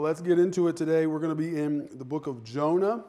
Let's get into it today. We're going to be in the book of Jonah.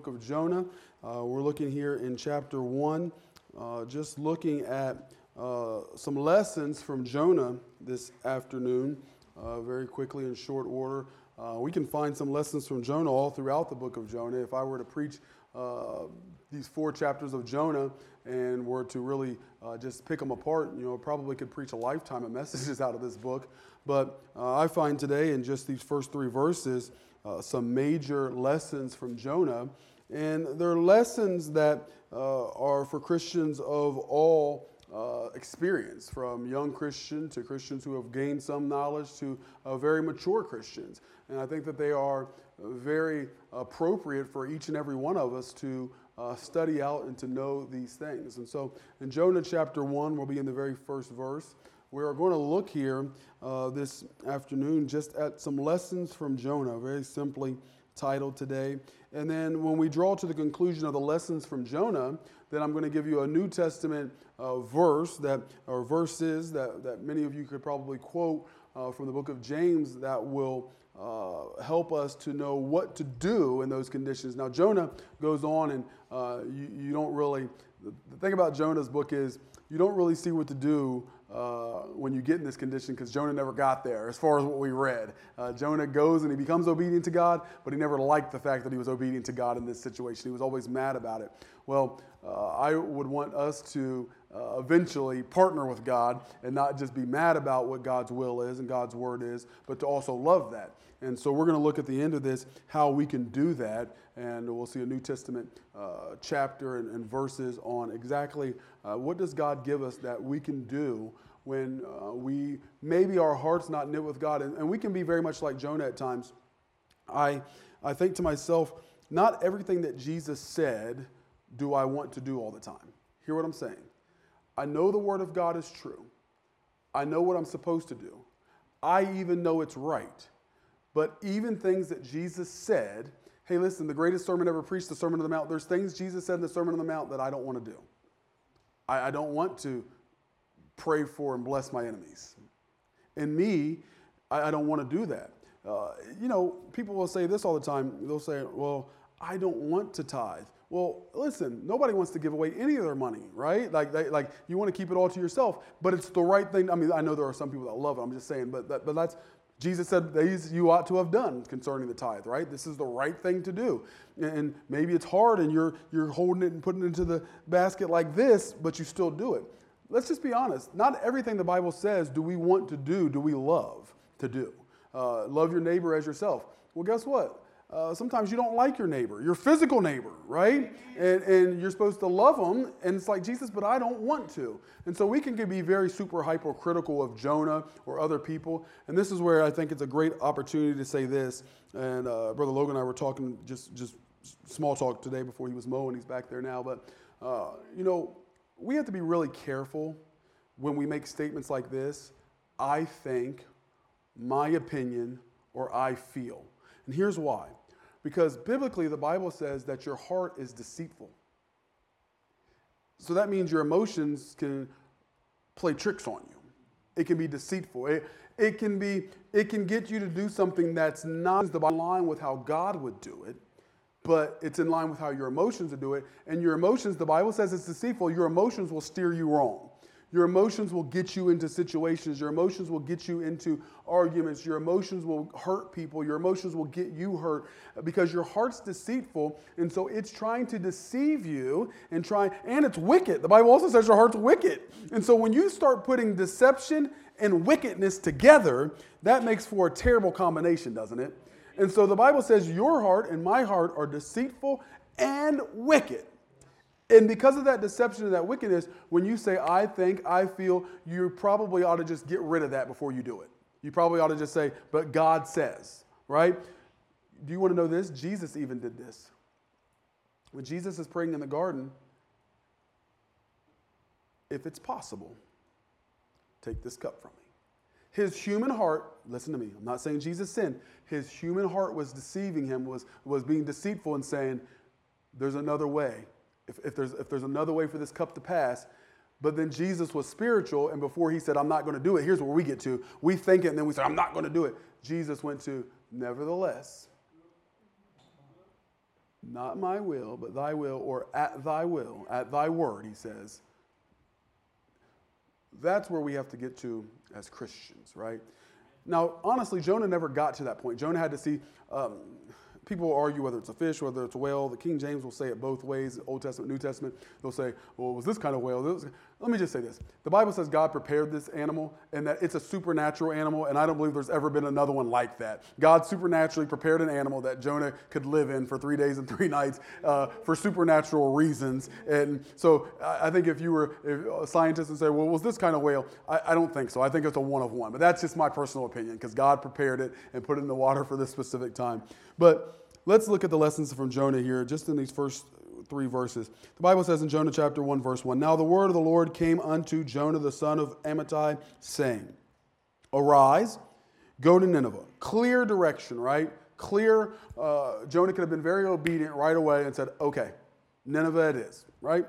We're looking here in chapter 1, just looking at some lessons from Jonah this afternoon, very quickly in short order. We can find some lessons from Jonah all throughout the book of Jonah. If I were to preach these 4 chapters of Jonah and were to really just pick them apart, probably could preach a lifetime of messages out of this book. But I find today in just these first 3 verses some major lessons from Jonah. And they're lessons that are for Christians of all experience, from young Christians to Christians who have gained some knowledge to very mature Christians. And I think that they are very appropriate for each and every one of us to study out and to know these things. And so in Jonah chapter 1, we'll be in the very first verse. We are going to look here this afternoon just at some lessons from Jonah, very simply titled today. And then when we draw to the conclusion of the lessons from Jonah, then I'm going to give you a New Testament verses that many of you could probably quote from the book of James that will help us to know what to do in those conditions. Now, Jonah goes on and you don't really, the thing about Jonah's book is you don't really see what to do when you get in this condition, because Jonah never got there as far as what we read. Jonah goes and he becomes obedient to God, but he never liked the fact that he was obedient to God in this situation. He was always mad about it. Well, I would want us to eventually partner with God and not just be mad about what God's will is and God's word is, but to also love that. And so we're going to look at the end of this how we can do that, and we'll see a New Testament chapter and verses on exactly what does God give us that we can do when we maybe our heart's not knit with God, and we can be very much like Jonah at times. I think to myself, not everything that Jesus said do I want to do all the time. Hear what I'm saying? I know the Word of God is true. I know what I'm supposed to do. I even know it's right. But even things that Jesus said, hey, listen, the greatest sermon ever preached, the Sermon on the Mount, there's things Jesus said in the Sermon on the Mount that I don't want to do. I don't want to pray for and bless my enemies. And me, I don't want to do that. People will say this all the time. They'll say, well, I don't want to tithe. Well, listen, nobody wants to give away any of their money, right? Like you want to keep it all to yourself, but it's the right thing. I mean, I know there are some people that love it. I'm just saying, but that's, Jesus said these you ought to have done concerning the tithe, right? This is the right thing to do. And maybe it's hard and you're holding it and putting it into the basket like this, but you still do it. Let's just be honest. Not everything the Bible says do we want to do we love to do. Love your neighbor as yourself. Well, guess what? Sometimes you don't like your neighbor, your physical neighbor, right? And you're supposed to love them, and it's like, Jesus, but I don't want to. And so we can be very super hypercritical of Jonah or other people, and this is where I think it's a great opportunity to say this. And Brother Logan and I were talking just small talk today before he was mowing. He's back there now, but we have to be really careful when we make statements like this. I think, my opinion, or I feel. And here's why. Because biblically, the Bible says that your heart is deceitful. So that means your emotions can play tricks on you. It can be deceitful. It can get you to do something that's not in line with how God would do it, but it's in line with how your emotions would do it. And your emotions, the Bible says it's deceitful. Your emotions will steer you wrong. Your emotions will get you into situations. Your emotions will get you into arguments. Your emotions will hurt people. Your emotions will get you hurt because your heart's deceitful. And so it's trying to deceive you and it's wicked. The Bible also says your heart's wicked. And so when you start putting deception and wickedness together, that makes for a terrible combination, doesn't it? And so the Bible says your heart and my heart are deceitful and wicked. And because of that deception and that wickedness, when you say, I think, I feel, you probably ought to just get rid of that before you do it. You probably ought to just say, but God says, right? Do you want to know this? Jesus even did this. When Jesus is praying in the garden, if it's possible, take this cup from me. His human heart, listen to me, I'm not saying Jesus sinned. His human heart was deceiving him, was being deceitful and saying, there's another way. If there's another way for this cup to pass, but then Jesus was spiritual, and before he said, I'm not going to do it, here's where we get to. We think it, and then we say, I'm not going to do it. Jesus went to, Nevertheless, not my will, but thy will, or at thy will, at thy word, he says. That's where we have to get to as Christians, right? Now, honestly, Jonah never got to that point. Jonah had to see, people argue whether it's a fish, whether it's a whale. The King James will say it both ways, Old Testament, New Testament. They'll say, well, it was this kind of whale. Let me just say this. The Bible says God prepared this animal and that it's a supernatural animal, and I don't believe there's ever been another one like that. God supernaturally prepared an animal that Jonah could live in for 3 days and 3 nights for supernatural reasons. And so I think if a scientist would say, well, was this kind of whale? I don't think so. I think it's a one of one. But that's just my personal opinion because God prepared it and put it in the water for this specific time. But let's look at the lessons from Jonah here just in these first 3 verses. The Bible says in Jonah chapter 1, verse 1, Now the word of the Lord came unto Jonah the son of Amittai, saying, Arise, go to Nineveh. Clear direction, right? Clear. Jonah could have been very obedient right away and said, okay, Nineveh it is, right?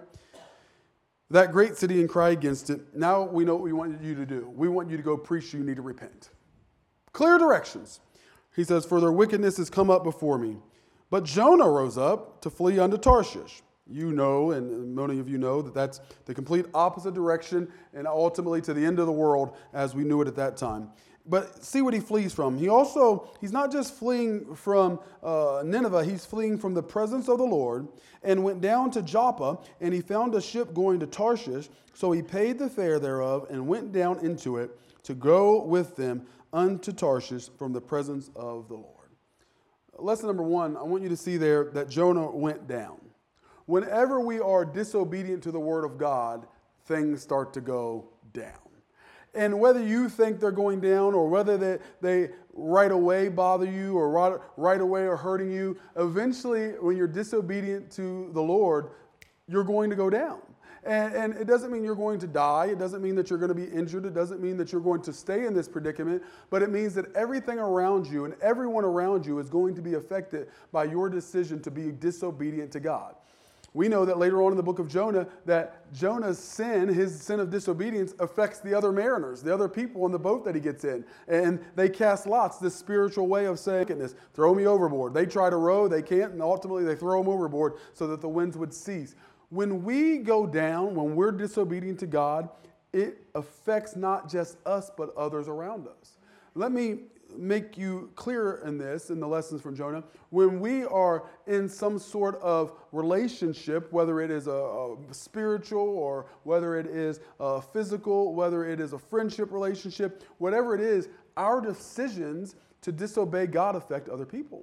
That great city, and cry against it. Now we know what we want you to do. We want you to go preach you need to repent. Clear directions. He says, For their wickedness has come up before me. But Jonah rose up to flee unto Tarshish. You know, and many of you know, that that's the complete opposite direction and ultimately to the end of the world as we knew it at that time. But see what he flees from. He's not just fleeing from Nineveh, he's fleeing from the presence of the Lord and went down to Joppa, and he found a ship going to Tarshish. So he paid the fare thereof and went down into it to go with them unto Tarshish from the presence of the Lord. Lesson number 1, I want you to see there that Jonah went down. Whenever we are disobedient to the word of God, things start to go down. And whether you think they're going down or whether they right away bother you or right away are hurting you, eventually when you're disobedient to the Lord, you're going to go down. And it doesn't mean you're going to die. It doesn't mean that you're going to be injured. It doesn't mean that you're going to stay in this predicament. But it means that everything around you and everyone around you is going to be affected by your decision to be disobedient to God. We know that later on in the book of Jonah, that Jonah's sin, his sin of disobedience, affects the other mariners, the other people in the boat that he gets in. And they cast lots, this spiritual way of saying, throw me overboard. They try to row, they can't, and ultimately they throw them overboard so that the winds would cease. When we go down, when we're disobedient to God, it affects not just us, but others around us. Let me make you clear in this, in the lessons from Jonah. When we are in some sort of relationship, whether it is a spiritual or whether it is a physical, whether it is a friendship relationship, whatever it is, our decisions to disobey God affect other people.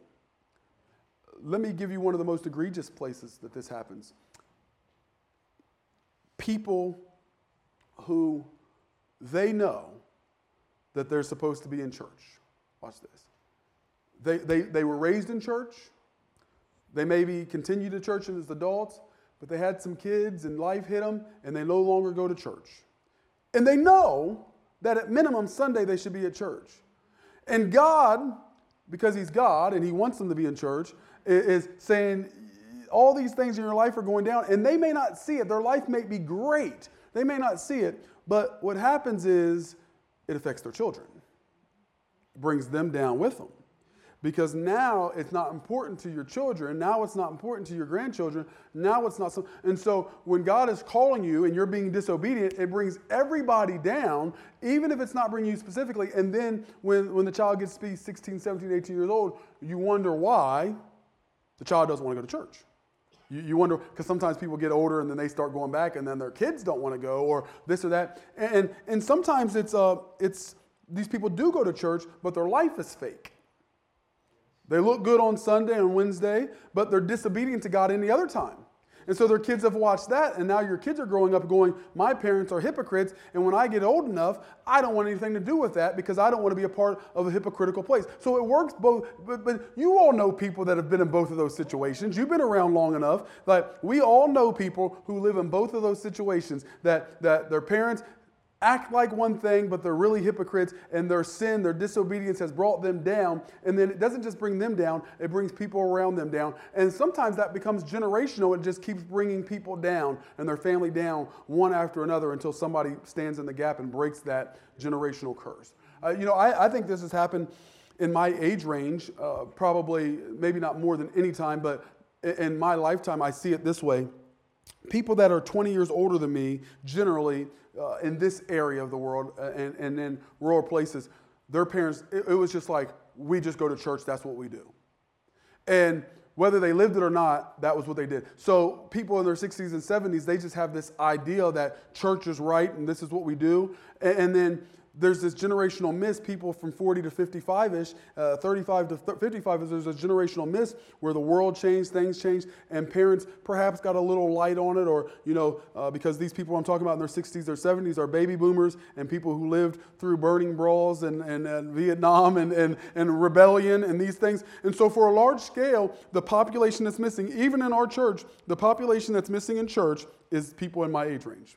Let me give you one of the most egregious places that this happens. People who they know that they're supposed to be in church. Watch this. They were raised in church. They maybe continued to church as adults, but they had some kids and life hit them, and they no longer go to church. And they know that at minimum Sunday they should be at church. And God, because He's God and He wants them to be in church, is saying, all these things in your life are going down, and they may not see it. Their life may be great. They may not see it, but what happens is it affects their children. It brings them down with them. Because now it's not important to your children. Now it's not important to your grandchildren. Now it's not so. And so when God is calling you and you're being disobedient, it brings everybody down, even if it's not bringing you specifically. And then when the child gets to be 16, 17, 18 years old, you wonder why the child doesn't want to go to church. You wonder, because sometimes people get older and then they start going back and then their kids don't want to go or this or that. And sometimes it's these people do go to church, but their life is fake. They look good on Sunday and Wednesday, but they're disobedient to God any other time. And so their kids have watched that, and now your kids are growing up going, my parents are hypocrites, and when I get old enough, I don't want anything to do with that because I don't want to be a part of a hypocritical place. So it works both, but you all know people that have been in both of those situations. You've been around long enough. Like, we all know people who live in both of those situations, that their parents act like one thing, but they're really hypocrites, and their sin, their disobedience has brought them down. And then it doesn't just bring them down, it brings people around them down. And sometimes that becomes generational. It just keeps bringing people down and their family down one after another until somebody stands in the gap and breaks that generational curse. I think this has happened in my age range, probably maybe not more than any time, but in my lifetime, I see it this way. People that are 20 years older than me, generally in this area of the world and in rural places, their parents, it was just like, we just go to church, that's what we do. And whether they lived it or not, that was what they did. So people in their 60s and 70s, they just have this idea that church is right and this is what we do. And then there's this generational miss. People from 40 to 55-ish, 35 to 55, there's a generational miss where the world changed, things changed, and parents perhaps got a little light on it, or, because these people I'm talking about in their 60s or 70s are baby boomers and people who lived through burning brawls and Vietnam and rebellion and these things. And so for a large scale, the population that's missing, even in our church, the population that's missing in church is people in my age range.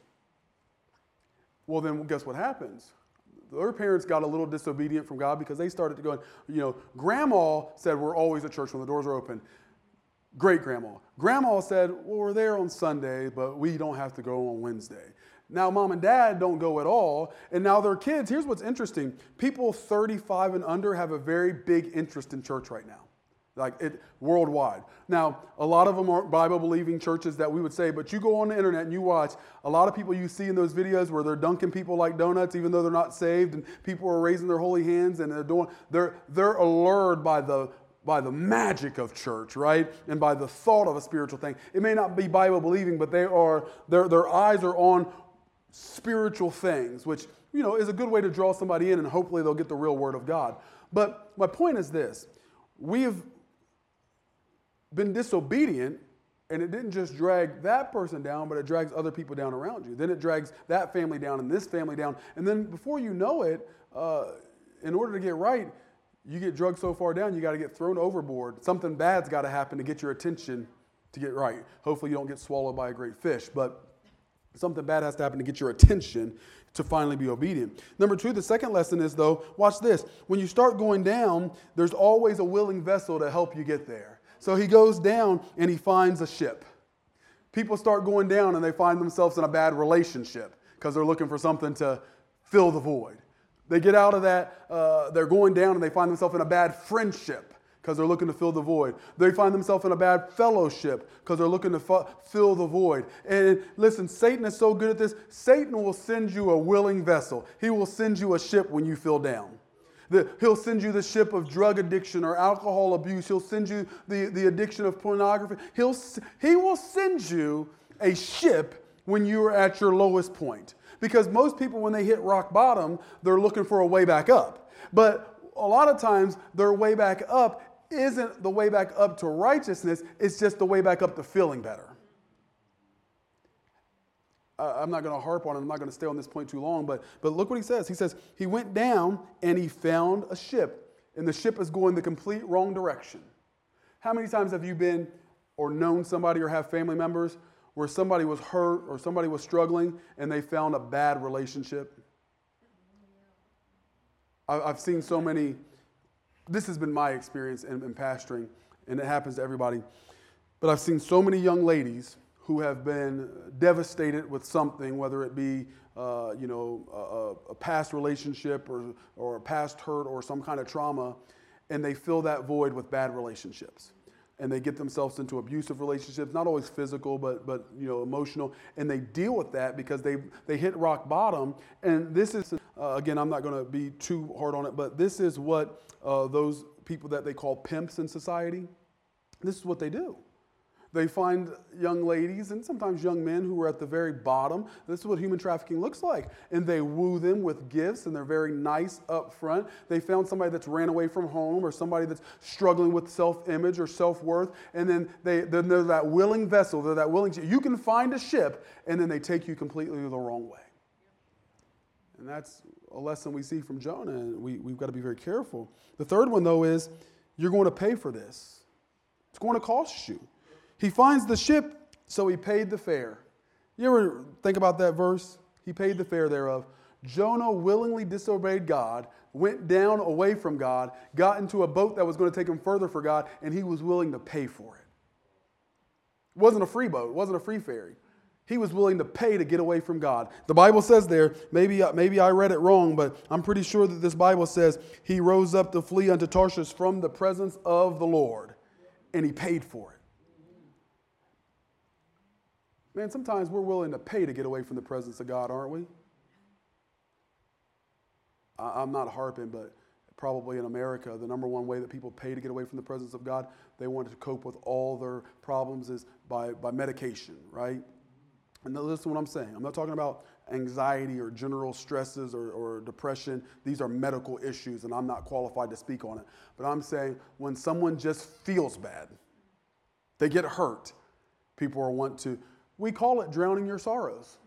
Well, then guess what happens? Their parents got a little disobedient from God because they started to go, Grandma said we're always at church when the doors are open. Great-grandma. Grandma said, well, we're there on Sunday, but we don't have to go on Wednesday. Now, Mom and Dad don't go at all, and now their kids, here's what's interesting. People 35 and under have a very big interest in church right now. Worldwide. Now, a lot of them aren't Bible-believing churches that we would say, but you go on the internet and you watch a lot of people you see in those videos where they're dunking people like donuts, even though they're not saved, and people are raising their holy hands, and they're allured by the magic of church, right? And by the thought of a spiritual thing. It may not be Bible-believing, but their eyes are on spiritual things, which, is a good way to draw somebody in, and hopefully they'll get the real word of God. But my point is this. We have been disobedient, and it didn't just drag that person down, but it drags other people down around you. Then it drags that family down and this family down. And then before you know it, in order to get right, you get drugged so far down, you got to get thrown overboard. Something bad's got to happen to get your attention to get right. Hopefully you don't get swallowed by a great fish, but something bad has to happen to get your attention to finally be obedient. Number two, the second lesson is, though, watch this. When you start going down, there's always a willing vessel to help you get there. So he goes down and he finds a ship. People start going down and they find themselves in a bad relationship because they're looking for something to fill the void. They get out of that, they're going down and they find themselves in a bad friendship because they're looking to fill the void. They find themselves in a bad fellowship because they're looking to fill the void. And listen, Satan is so good at this. Satan will send you a willing vessel. He will send you a ship when you feel down. He'll send you the ship of drug addiction or alcohol abuse. He'll send you the addiction of pornography. He will send you a ship when you are at your lowest point. Because most people, when they hit rock bottom, they're looking for a way back up. But a lot of times, their way back up isn't the way back up to righteousness, it's just the way back up to feeling better. I'm not going to harp on it, I'm not going to stay on this point too long, but look what he says. He says, he went down and he found a ship, and the ship is going the complete wrong direction. How many times have you been or known somebody or have family members where somebody was hurt or somebody was struggling and they found a bad relationship? I've seen so many. This has been my experience in pastoring, and it happens to everybody. But I've seen so many young ladies who have been devastated with something, whether it be a past relationship or a past hurt or some kind of trauma, and they fill that void with bad relationships. And they get themselves into abusive relationships, not always physical, but emotional, and they deal with that because they hit rock bottom. And this is, again, I'm not going to be too hard on it, but this is what those people that they call pimps in society, this is what they do. They find young ladies and sometimes young men who are at the very bottom. This is what human trafficking looks like. And they woo them with gifts, and they're very nice up front. They found somebody that's ran away from home or somebody that's struggling with self-image or self-worth, and then they're that willing vessel. They're that willing. You can find a ship, and then they take you completely the wrong way. And that's a lesson we see from Jonah, and we've got to be very careful. The third one, though, is you're going to pay for this. It's going to cost you. He finds the ship, so he paid the fare. You ever think about that verse? He paid the fare thereof. Jonah willingly disobeyed God, went down away from God, got into a boat that was going to take him further for God, and he was willing to pay for it. It wasn't a free boat. It wasn't a free ferry. He was willing to pay to get away from God. The Bible says there, maybe I read it wrong, but I'm pretty sure that this Bible says he rose up to flee unto Tarshish from the presence of the Lord, and he paid for it. Man, sometimes we're willing to pay to get away from the presence of God, aren't we? I'm not harping, but probably in America, the number one way that people pay to get away from the presence of God, they want to cope with all their problems is by medication, right? And now listen to what I'm saying. I'm not talking about anxiety or general stresses or depression. These are medical issues, and I'm not qualified to speak on it. But I'm saying when someone just feels bad, they get hurt, people are want to, we call it drowning your sorrows.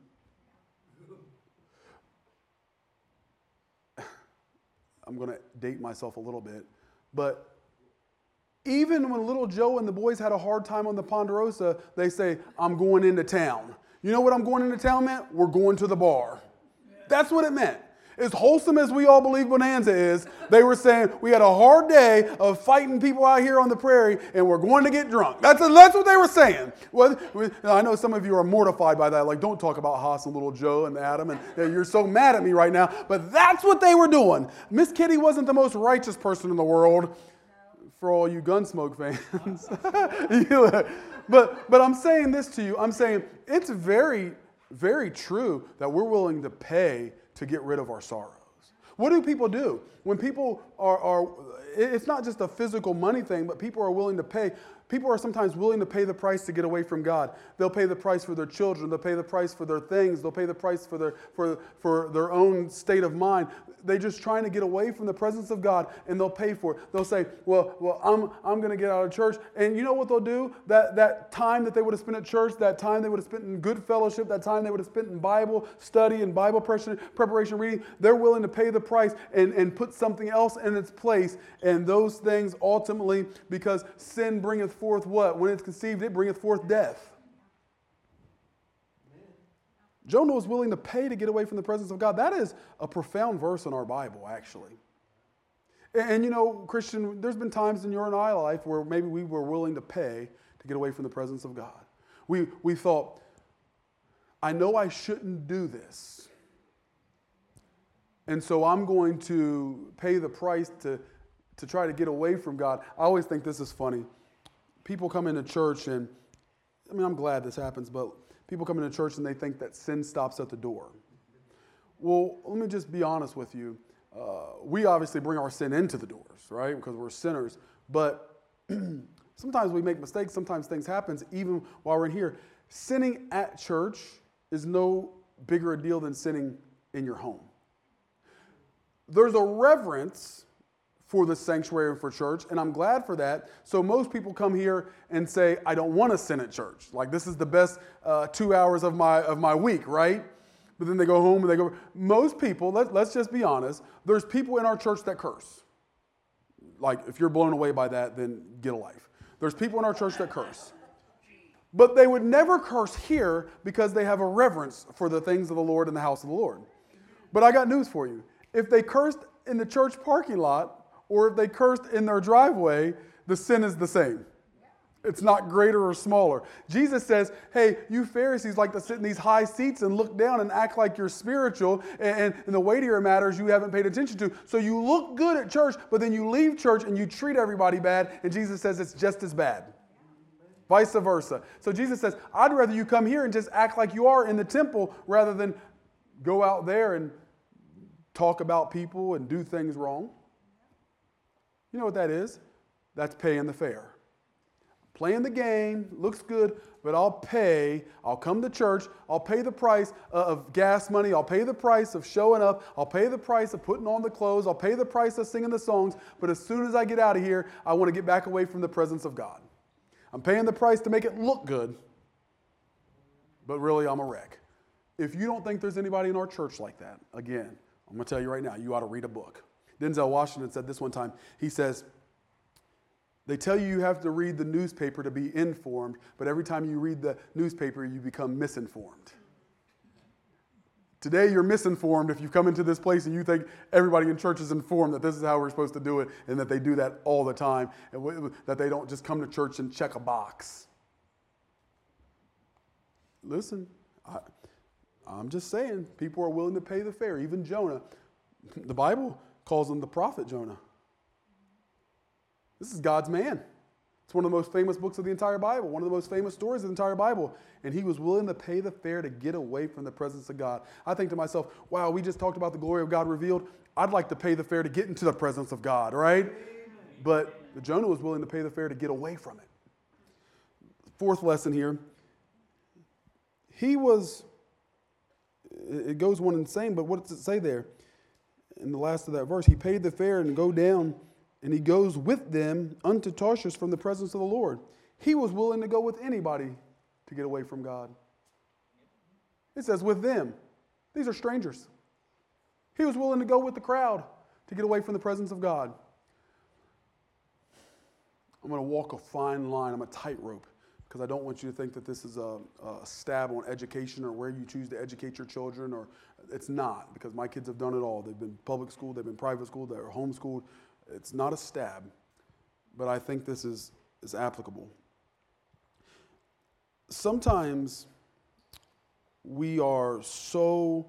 I'm going to date myself a little bit, but even when little Joe and the boys had a hard time on the Ponderosa, they say, I'm going into town. You know what I'm going into town meant? We're going to the bar. That's what it meant. As wholesome as we all believe Bonanza is, they were saying, we had a hard day of fighting people out here on the prairie, and we're going to get drunk. That's what they were saying. Well, I know some of you are mortified by that. Like, don't talk about Haas and little Joe and Adam, and you're so mad at me right now. But that's what they were doing. Miss Kitty wasn't the most righteous person in the world. For all you Gunsmoke fans. But I'm saying this to you. I'm saying it's very, very true that we're willing to pay to get rid of our sorrows. What do people do? When people are it's not just a physical money thing, but people are willing to pay. People are sometimes willing to pay the price to get away from God. They'll pay the price for their children. They'll pay the price for their things. They'll pay the price for their own state of mind. They're just trying to get away from the presence of God, and they'll pay for it. They'll say, well, I'm going to get out of church. And you know what they'll do? That time that they would have spent at church, that time they would have spent in good fellowship, that time they would have spent in Bible study and Bible preparation reading, they're willing to pay the price and put something else in its place. And those things ultimately, because sin bringeth forth what? When it's conceived, it bringeth forth death. Jonah was willing to pay to get away from the presence of God. That is a profound verse in our Bible, actually. And you know, Christian, there's been times in your and I life where maybe we were willing to pay to get away from the presence of God. We thought, I know I shouldn't do this. And so I'm going to pay the price to try to get away from God. I always think this is funny. People come into church and, I mean, I'm glad this happens, but people come into church and they think that sin stops at the door. Well, let me just be honest with you. We obviously bring our sin into the doors, right? Because we're sinners. But sometimes we make mistakes. Sometimes things happen even while we're in here. Sinning at church is no bigger a deal than sinning in your home. There's a reverence for the sanctuary and for church, and I'm glad for that. So most people come here and say, I don't want to sin at church. Like, this is the best 2 hours of my week, right? But then they go home and they go, most people, let's just be honest, there's people in our church that curse. Like, if you're blown away by that, then get a life. There's people in our church that curse. But they would never curse here because they have a reverence for the things of the Lord in the house of the Lord. But I got news for you. If they cursed in the church parking lot, or if they cursed in their driveway, the sin is the same. It's not greater or smaller. Jesus says, hey, you Pharisees like to sit in these high seats and look down and act like you're spiritual, and the weightier matters you haven't paid attention to. So you look good at church, but then you leave church and you treat everybody bad, and Jesus says it's just as bad. Vice versa. So Jesus says, I'd rather you come here and just act like you are in the temple rather than go out there and talk about people and do things wrong. You know what that is? That's paying the fare. Playing the game, looks good, but I'll come to church, I'll pay the price of gas money, I'll pay the price of showing up, I'll pay the price of putting on the clothes, I'll pay the price of singing the songs, but as soon as I get out of here, I want to get back away from the presence of God. I'm paying the price to make it look good, but really I'm a wreck. If you don't think there's anybody in our church like that, again, I'm going to tell you right now, you ought to read a book. Denzel Washington said this one time. He says, they tell you have to read the newspaper to be informed, but every time you read the newspaper, you become misinformed. Today, you're misinformed if you come into this place and you think everybody in church is informed that this is how we're supposed to do it and that they do that all the time, and that they don't just come to church and check a box. listen, I'm just saying, people are willing to pay the fare. Even Jonah, the Bible calls him the prophet Jonah. This is God's man. It's one of the most famous books of the entire Bible, one of the most famous stories of the entire Bible. And he was willing to pay the fare to get away from the presence of God. I think to myself, wow, we just talked about the glory of God revealed. I'd like to pay the fare to get into the presence of God, right? But Jonah was willing to pay the fare to get away from it. Fourth lesson here. It goes one and the same, but what does it say there? In the last of that verse, he paid the fare and go down, and he goes with them unto Tarshish from the presence of the Lord. He was willing to go with anybody to get away from God. It says with them. These are strangers. He was willing to go with the crowd to get away from the presence of God. I'm going to walk a fine line. I'm a tightrope because I don't want you to think that this is a stab on education or where you choose to educate your children. Or it's not, because my kids have done it all. They've been public school, they've been private school, they're homeschooled. It's not a stab, but I think this is applicable. Sometimes we are so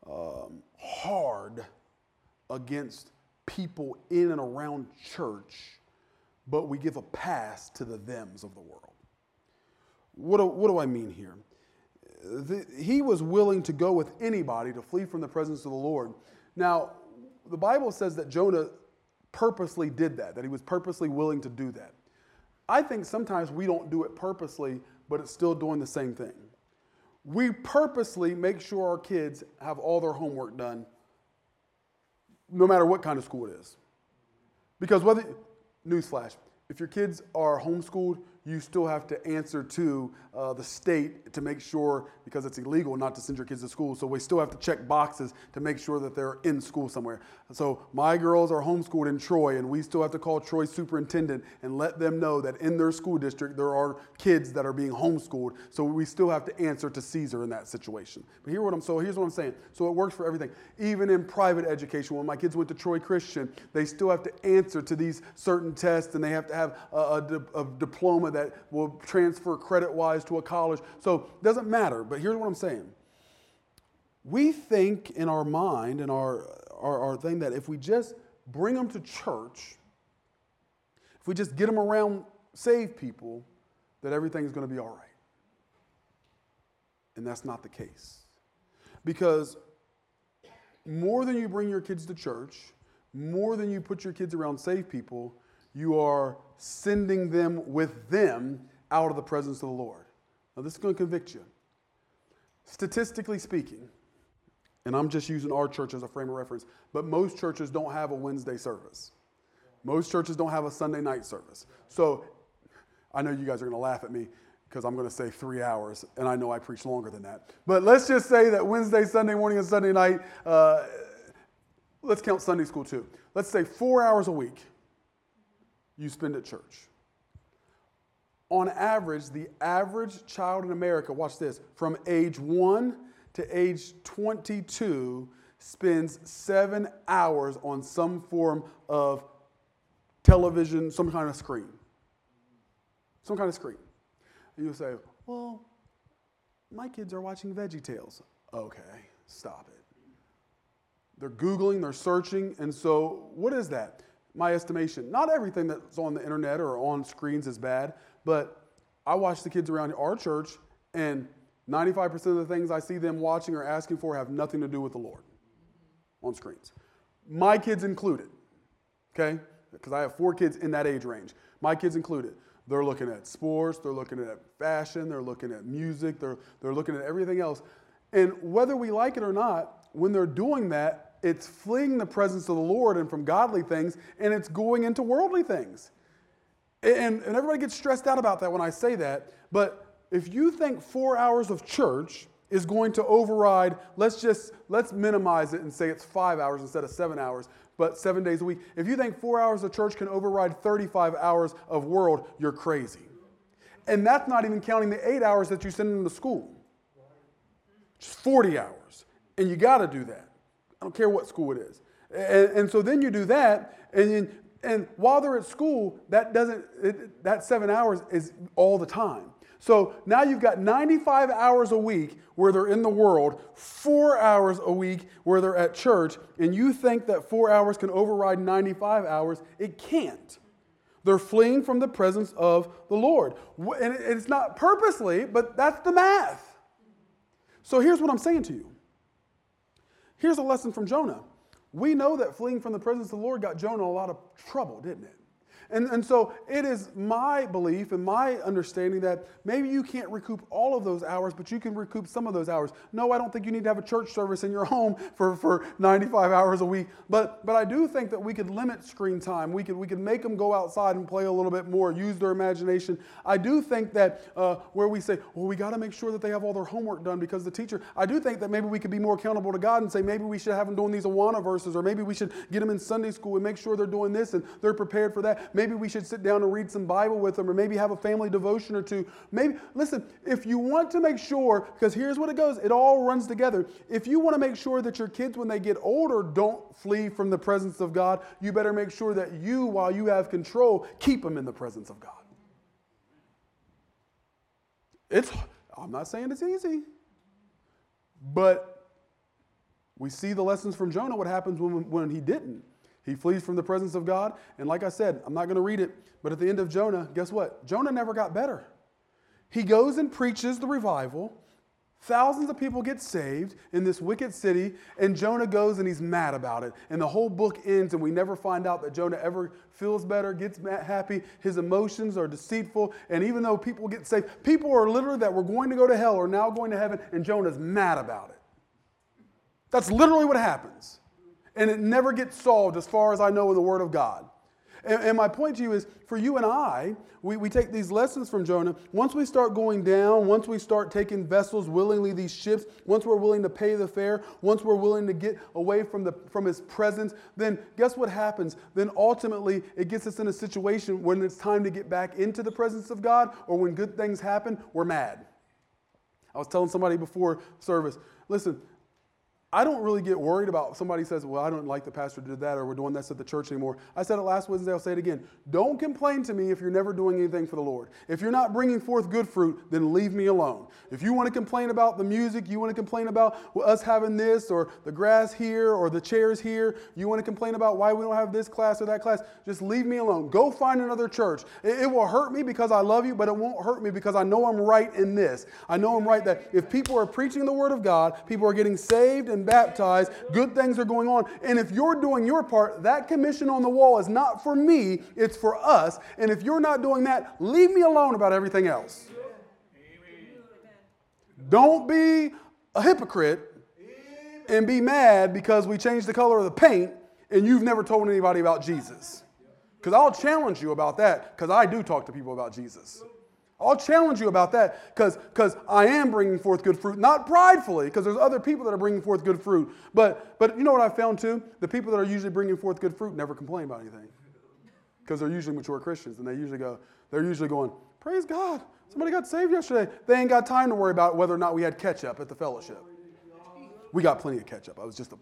hard against people in and around church, but we give a pass to the thems of the world. What do I mean here? He was willing to go with anybody to flee from the presence of the Lord. Now, the Bible says that Jonah purposely did that he was purposely willing to do that. I think sometimes we don't do it purposely, but it's still doing the same thing. We purposely make sure our kids have all their homework done, no matter what kind of school it is. Because newsflash, if your kids are homeschooled, you still have to answer to the state to make sure, because it's illegal not to send your kids to school, so we still have to check boxes to make sure that they're in school somewhere. So my girls are homeschooled in Troy, and we still have to call Troy's superintendent and let them know that in their school district there are kids that are being homeschooled, so we still have to answer to Caesar in that situation. But here's what I'm saying. So it works for everything. Even in private education, when my kids went to Troy Christian, they still have to answer to these certain tests, and they have to have a diploma that will transfer credit-wise to a college. So it doesn't matter, but here's what I'm saying. We think in our mind and our thing that if we just bring them to church, if we just get them around saved people, that everything's going to be all right. And that's not the case. Because more than you bring your kids to church, more than you put your kids around saved people, you are sending them with them out of the presence of the Lord. Now, this is going to convict you. Statistically speaking, and I'm just using our church as a frame of reference, but most churches don't have a Wednesday service. Most churches don't have a Sunday night service. So I know you guys are going to laugh at me because I'm going to say 3 hours, and I know I preach longer than that. But let's just say that Wednesday, Sunday morning, and Sunday night, let's count Sunday school too. Let's say 4 hours a week you spend at church. On average, the average child in America, watch this, from age 1 to age 22 spends 7 hours on some form of television, some kind of screen. Some kind of screen. And you'll say, well, my kids are watching VeggieTales. Okay, stop it. They're Googling, they're searching, and so what is that? My estimation, not everything that's on the internet or on screens is bad, but I watch the kids around our church, and 95% of the things I see them watching or asking for have nothing to do with the Lord on screens. My kids included, okay? Because I have 4 kids in that age range. My kids included. They're looking at sports, they're looking at fashion, they're looking at music, they're looking at everything else. And whether we like it or not, when they're doing that, it's fleeing the presence of the Lord and from godly things, and it's going into worldly things. And everybody gets stressed out about that when I say that, but if you think 4 hours of church is going to override, let's minimize it and say it's 5 hours instead of 7 hours, but 7 days a week. If you think 4 hours of church can override 35 hours of world, you're crazy. And that's not even counting the 8 hours that you send them to school. Just 40 hours. And you got to do that. I don't care what school it is. And so then you do that, and while they're at school, that 7 hours is all the time. So now you've got 95 hours a week where they're in the world, 4 hours a week where they're at church, and you think that 4 hours can override 95 hours. It can't. They're fleeing from the presence of the Lord. And it's not purposely, but that's the math. So here's what I'm saying to you. Here's a lesson from Jonah. We know that fleeing from the presence of the Lord got Jonah in a lot of trouble, didn't it? And so it is my belief and my understanding that maybe you can't recoup all of those hours, but you can recoup some of those hours. No, I don't think you need to have a church service in your home for 95 hours a week. But I do think that we could limit screen time. We could make them go outside and play a little bit more, use their imagination. I do think that where we say, well, we got to make sure that they have all their homework done because the teacher, I do think that maybe we could be more accountable to God and say maybe we should have them doing these Awana verses, or maybe we should get them in Sunday school and make sure they're doing this and they're prepared for that. Maybe we should sit down and read some Bible with them, or maybe have a family devotion or two. Maybe, listen, if you want to make sure, because here's what it goes, it all runs together. If you want to make sure that your kids, when they get older, don't flee from the presence of God, you better make sure that you, while you have control, keep them in the presence of God. I'm not saying it's easy, but we see the lessons from Jonah, what happens when he didn't. He flees from the presence of God. And like I said, I'm not going to read it, but at the end of Jonah, guess what? Jonah never got better. He goes and preaches the revival. Thousands of people get saved in this wicked city, and Jonah goes and he's mad about it. And the whole book ends, and we never find out that Jonah ever feels better, gets happy. His emotions are deceitful. And even though people get saved, people are literally that were going to go to hell are now going to heaven, and Jonah's mad about it. That's literally what happens. And it never gets solved as far as I know in the Word of God. And my point to you is, for you and I, we take these lessons from Jonah. Once we start going down, once we start taking vessels willingly, these ships, once we're willing to pay the fare, once we're willing to get away from His presence, then guess what happens? Then ultimately it gets us in a situation when it's time to get back into the presence of God, or when good things happen, we're mad. I was telling somebody before service, listen, I don't really get worried about somebody says, well, I don't like the pastor did that, or we're doing this at the church anymore. I said it last Wednesday, I'll say it again. Don't complain to me if you're never doing anything for the Lord. If you're not bringing forth good fruit, then leave me alone. If you want to complain about the music, you want to complain about us having this, or the grass here, or the chairs here, you want to complain about why we don't have this class or that class, just leave me alone. Go find another church. It will hurt me because I love you, but it won't hurt me because I know I'm right in this. I know I'm right that if people are preaching the Word of God, people are getting saved and baptized, good things are going on. And if you're doing your part, that commission on the wall is not for me, it's for us. And if you're not doing that, leave me alone about everything else. Don't be a hypocrite and be mad because we changed the color of the paint and you've never told anybody about Jesus. Because I'll challenge you about that, because I do talk to people about Jesus. I'll challenge you about that because I am bringing forth good fruit, not pridefully, because there's other people that are bringing forth good fruit. But you know what I found too? The people that are usually bringing forth good fruit never complain about anything, because they're usually mature Christians, and they're usually going, praise God, somebody got saved yesterday. They ain't got time to worry about whether or not we had ketchup at the fellowship. We got plenty of ketchup. I was just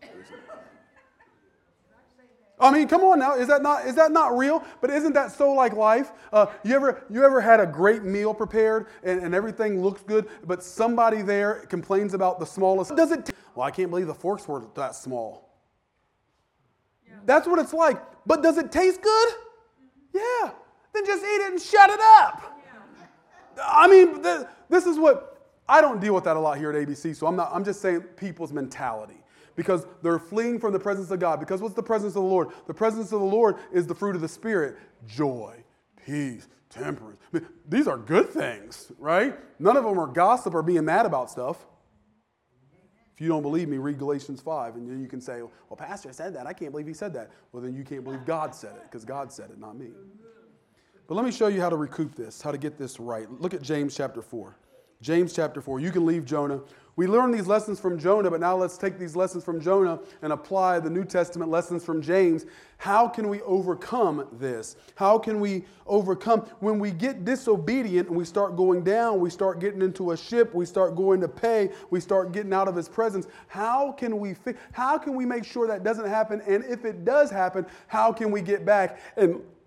I mean, come on now. Is that not real? But isn't that so like life? You ever had a great meal prepared and everything looks good, but somebody there complains about the smallest? Well, I can't believe the forks were that small. Yeah. That's what it's like. But does it taste good? Yeah. Then just eat it and shut it up. Yeah. I mean, this is what, I don't deal with that a lot here at ABC, so I'm just saying people's mentality. Because they're fleeing from the presence of God. Because what's the presence of the Lord? The presence of the Lord is the fruit of the Spirit. Joy, peace, temperance. These are good things, right? None of them are gossip or being mad about stuff. If you don't believe me, read Galatians 5. And then you can say, well, Pastor said that. I can't believe he said that. Well, then you can't believe God said it, because God said it, not me. But let me show you how to recoup this, how to get this right. Look at James chapter 4. James chapter 4. You can leave Jonah. We learned these lessons from Jonah, but now let's take these lessons from Jonah and apply the New Testament lessons from James. How can we overcome this? How can we overcome when we get disobedient and we start going down, we start getting into a ship, we start going to pay, we start getting out of His presence? How can we make sure that doesn't happen? And if it does happen, how can we get back? And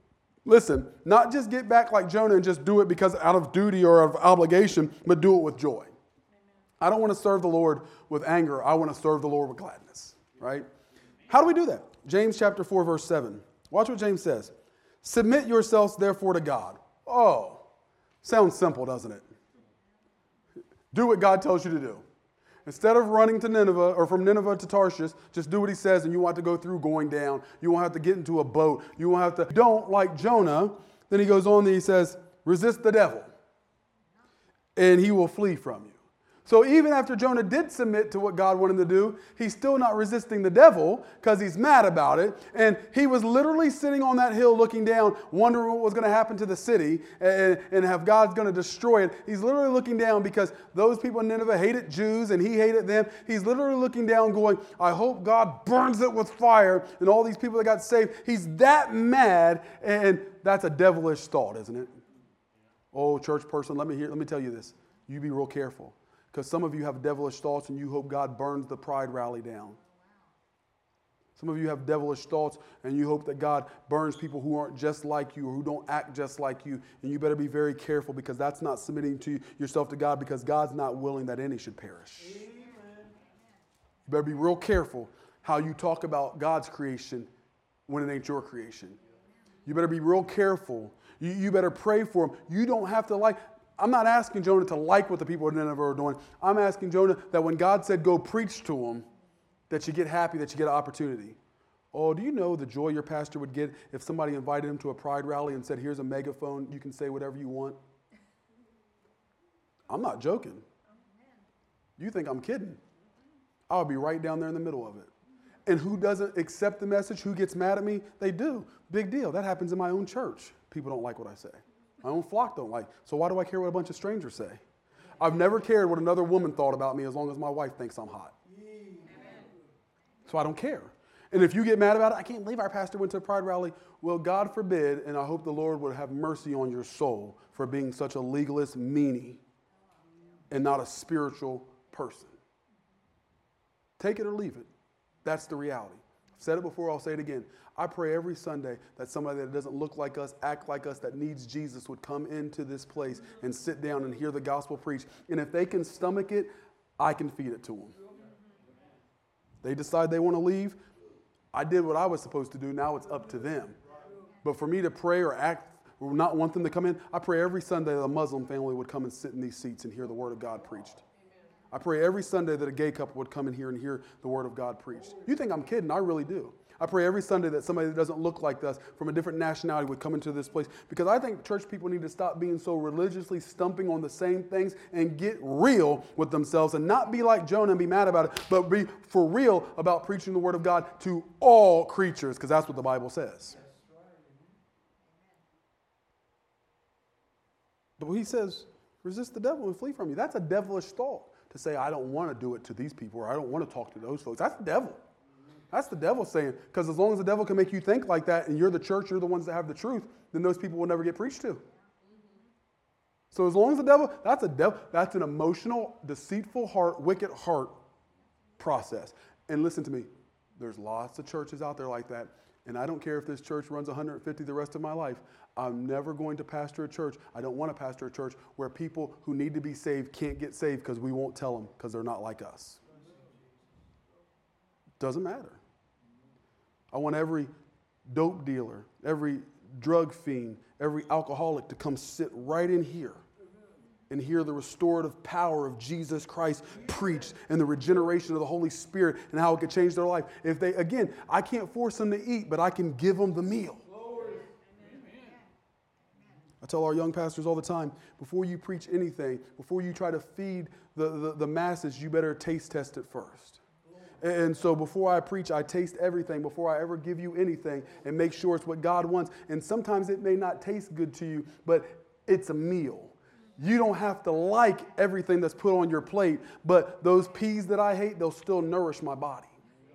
Listen, not just get back like Jonah and just do it because out of duty or out of obligation, but do it with joy. I don't want to serve the Lord with anger. I want to serve the Lord with gladness, right? How do we do that? James chapter 4, verse 7. Watch what James says. Submit yourselves, therefore, to God. Oh, sounds simple, doesn't it? Do what God tells you to do. Instead of running to Nineveh or from Nineveh to Tarshish, just do what he says and you won't have to go through going down. You won't have to get into a boat. You won't have to, don't like Jonah. Then he goes on and he says, resist the devil and he will flee from you. So even after Jonah did submit to what God wanted him to do, he's still not resisting the devil because he's mad about it. And he was literally sitting on that hill looking down, wondering what was going to happen to the city and have God's going to destroy it. He's literally looking down because those people in Nineveh hated Jews and he hated them. He's literally looking down going, I hope God burns it with fire and all these people that got saved. He's that mad, and that's a devilish thought, isn't it? Oh, church person, let me tell you this. You be real careful. Because some of you have devilish thoughts and you hope God burns the pride rally down. Some of you have devilish thoughts and you hope that God burns people who aren't just like you or who don't act just like you. And you better be very careful because that's not submitting to yourself to God because God's not willing that any should perish. Amen. You better be real careful how you talk about God's creation when it ain't your creation. You better be real careful. You better pray for them. You don't have to like... I'm not asking Jonah to like what the people of Nineveh are doing. I'm asking Jonah that when God said go preach to them, that you get happy, that you get an opportunity. Oh, do you know the joy your pastor would get if somebody invited him to a pride rally and said, here's a megaphone, you can say whatever you want? I'm not joking. You think I'm kidding. I'll be right down there in the middle of it. And who doesn't accept the message, who gets mad at me? They do. Big deal. That happens in my own church. People don't like what I say. My own flock don't like. So why do I care what a bunch of strangers say? I've never cared what another woman thought about me as long as my wife thinks I'm hot. So I don't care. And if you get mad about it, I can't believe our pastor went to a pride rally. Well, God forbid, and I hope the Lord would have mercy on your soul for being such a legalist meanie and not a spiritual person. Take it or leave it. That's the reality. I've said it before, I'll say it again. I pray every Sunday that somebody that doesn't look like us, act like us, that needs Jesus would come into this place and sit down and hear the gospel preached. And if they can stomach it, I can feed it to them. They decide they want to leave. I did what I was supposed to do. Now it's up to them. But for me to pray or act or not want them to come in, I pray every Sunday that a Muslim family would come and sit in these seats and hear the word of God preached. I pray every Sunday that a gay couple would come in here and hear the word of God preached. You think I'm kidding? I really do. I pray every Sunday that somebody that doesn't look like us from a different nationality would come into this place because I think church people need to stop being so religiously stumping on the same things and get real with themselves and not be like Jonah and be mad about it, but be for real about preaching the word of God to all creatures because that's what the Bible says. But he says, resist the devil and flee from you. That's a devilish thought to say, I don't want to do it to these people or I don't want to talk to those folks. That's the devil. That's the devil saying, because as long as the devil can make you think like that and you're the church, you're the ones that have the truth, then those people will never get preached to. So as long as the devil, that's an emotional, deceitful heart, wicked heart process. And listen to me, there's lots of churches out there like that. And I don't care if this church runs 150 the rest of my life. I'm never going to pastor a church. I don't want to pastor a church where people who need to be saved can't get saved because we won't tell them because they're not like us. Doesn't matter. I want every dope dealer, every drug fiend, every alcoholic to come sit right in here and hear the restorative power of Jesus Christ preached and the regeneration of the Holy Spirit and how it could change their life. If they, again, I can't force them to eat, but I can give them the meal. I tell our young pastors all the time, before you preach anything, before you try to feed the masses, you better taste test it first. And so before I preach, I taste everything before I ever give you anything and make sure it's what God wants. And sometimes it may not taste good to you, but it's a meal. You don't have to like everything that's put on your plate, but those peas that I hate, they'll still nourish my body.